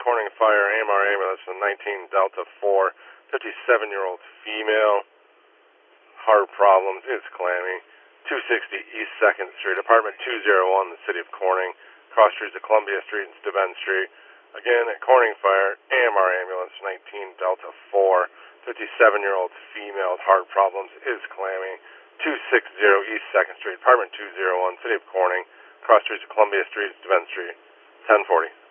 Corning Fire, AMR ambulance, 19 Delta 4, 57-year-old female, heart problems, is clammy. 260 East 2nd Street, apartment 201, the city of Corning, cross streets of Columbia Street and Steuben Street. Again, at Corning Fire, AMR ambulance, 19 Delta 4, 57-year-old female, heart problems, is clammy. 260 East 2nd Street, apartment 201, city of Corning, cross streets of Columbia Street and Steuben Street. 1040.